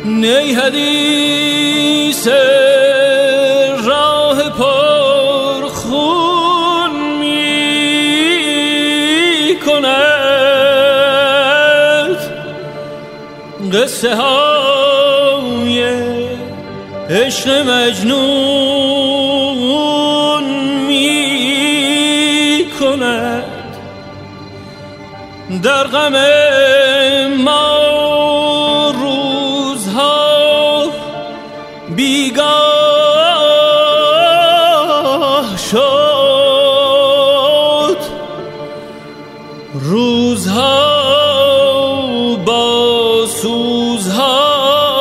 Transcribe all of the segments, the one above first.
نی حدیث راه پر خون می کند، قصه های عشق مجنون می کند. در غم ما روزها بیگاه شد، روزها با سوزها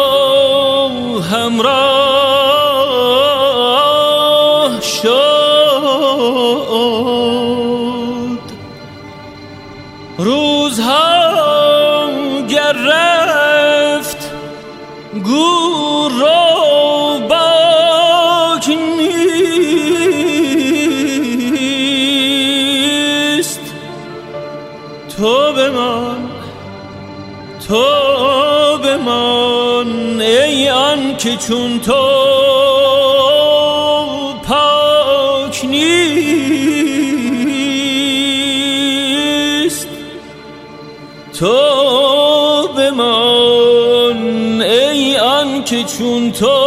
همراه شد. روزها گر رفت گور رو باک نیست. تو بمان ای آن که چون تو پاک نیست. تو بمان ای آن که چون تو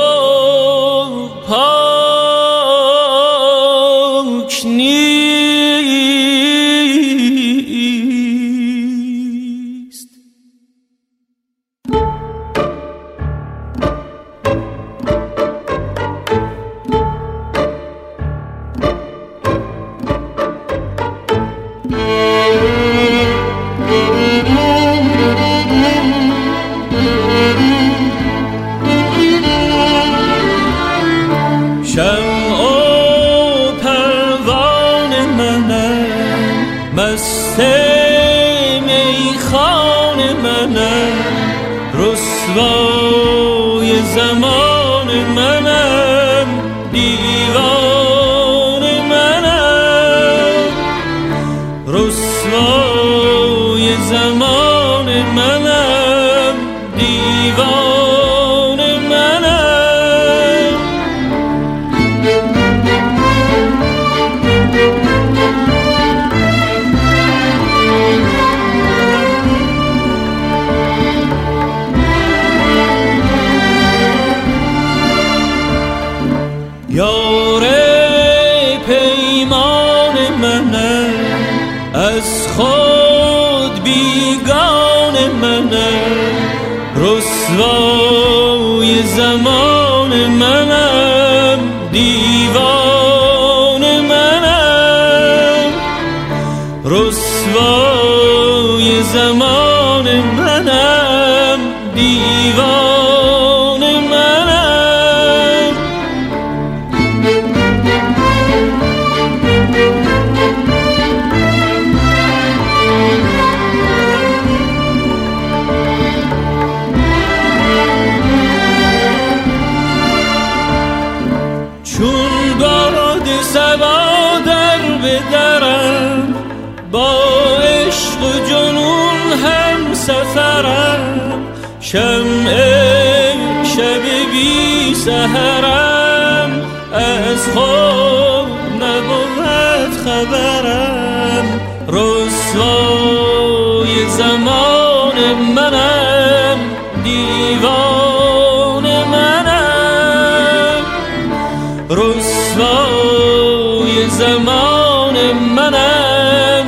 پاک نیست. شمع و پروانه منم، مست میخانه منم، رسوای زمان منم، دیوانه منم، رسوای زمان منم، دیوانه منم. یار پیمان منم، از خود بیگان منم، رسوای زمان منم، دیوان منم، رسوای زمان منم، دیوان منم. چون باد صبا در بدرم، با عشق و جنون هم سفرم، شمع شب بی سحرم، از خود نبود خبرم، رسوای زمان منم، دیوان منم، رسوای زمان منم،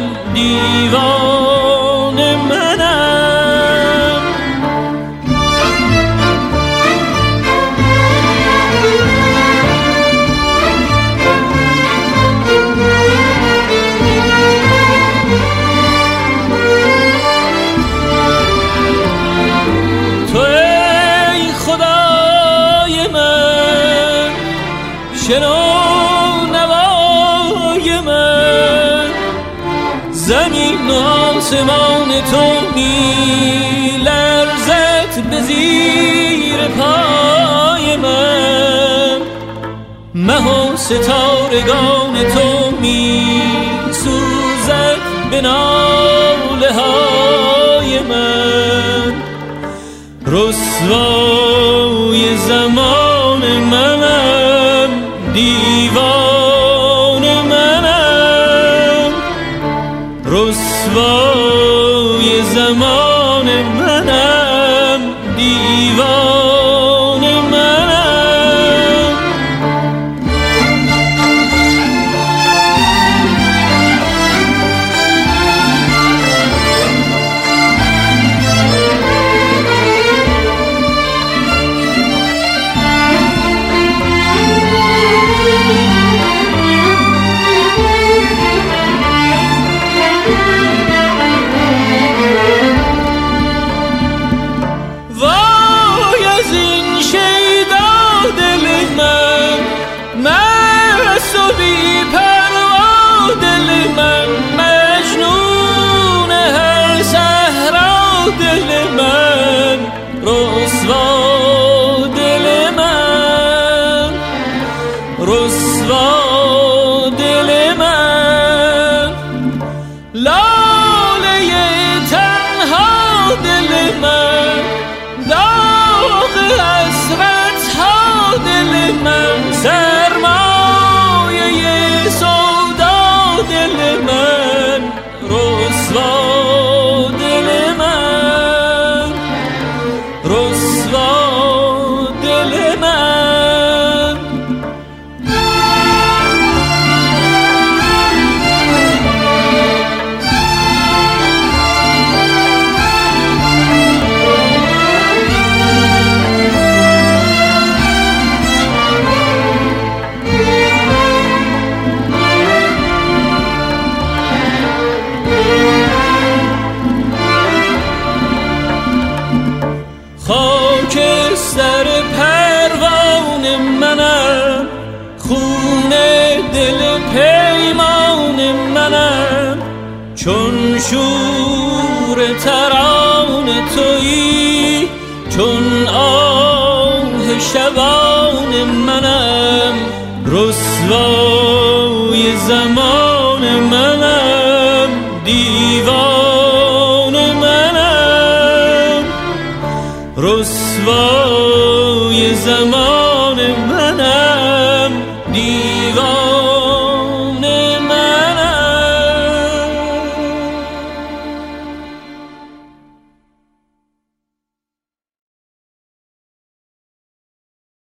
دیوان منم. تو ای خدای من، شنو نوای من، زمین و آسمان تو می لرزد به زیر پای من، مه و ستارگان تو می سوزد به ناله های من، رسوای زمان منم، دیوان منم. رسوای زمان منم، دیوان منم. رسوا دل من، رسوا دل من. لاله تنها دل من، داغ حسرت ها دل من. سرمایه سودا دل من، رسوا دل من، رسوا دل من. خاکستر پروان منم، خون دل پیمان منم. چون شور تران تویی، چون آه شبان منم. رسوای زمان منم، دیوان منم. رسوای زمان